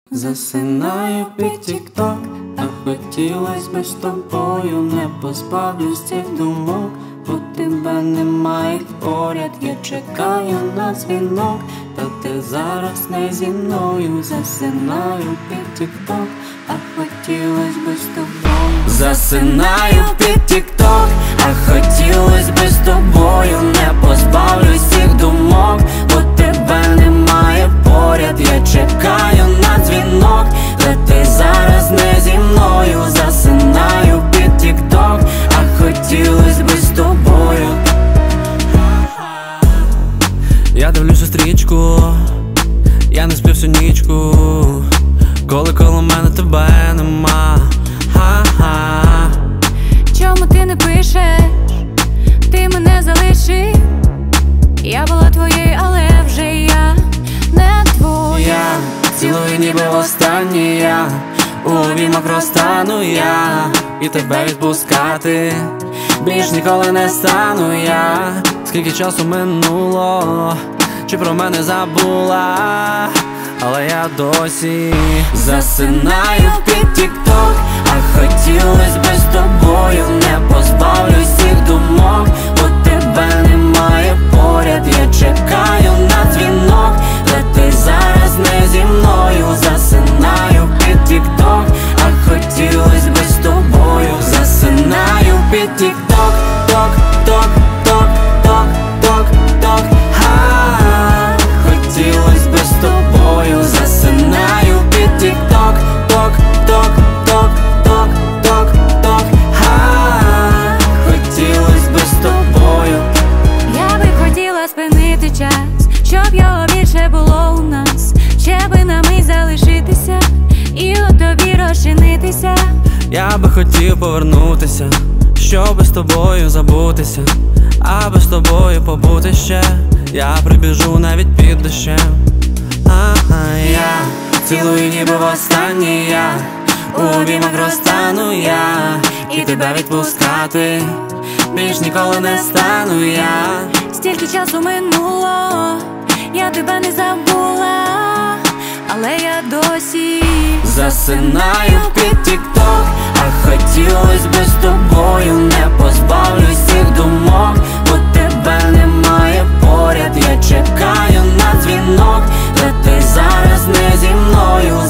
Засинаю під тік-ток, а хотілось би з тобою, не позбавлюсь цих думок, бо тебе немає поряд, я чекаю на дзвінок, та ти зараз не зі мною. Засинаю під тік-ток, а хотілось би з тобою. Засинаю під тік-ток, а хотілось би з тобою, не позбавлюсь цих думок, бо тебе немає поряд, я чекаю на дзвінок, та ти зараз не зі мною. Засинаю під тік-ток, а хотілось би з тобою. Я дивлюся стрічку, я не сплю всю нічку, коли коло мене тебе нема. Ха-ха. Чому ти не пишеш? Ти мене залишив. Я була твоєю, але вже я не твоя. Я цілую ніби востаннє, я у обіймах розтану я, і тебе відпускати більш ніколи не стану я. Скільки часу минуло, чи про мене забула, але я досі засинаю під тік-ток, а хотілось би з тобою, не позбавлюсь цих думок, бо тебе немає поряд, я чекаю на дзвінок, та ти зараз не зі мною. Засинаю під тік-ток, а хотілось би з тобою. Засинаю під тік-ток, ток, ток, ток, ток, ток, ток, ха, хотілось би з тобою. Засинаю під тік-ток, ток, ток, ток, ток, ток, ток, ха, хотілось би з тобою. Я би хотіла спинити час, щоб його більше було у нас, ще би на мить залишитися і у тобі розчинитися. Я би хотів повернутися, щоб з тобою забутися, аби з тобою побути ще. Я прибіжу навіть під дощем. Я цілую ніби востаннє я, у обіймах розтану я, і тебе відпускати більш ніколи не стану я. Стільки часу минуло, я тебе не забула, але я досі засинаю під тік-ток, а хотілось би з тобою, не позбавлюсь цих думок, бо тебе немає поряд, я чекаю на дзвінок, та ти зараз не зі мною.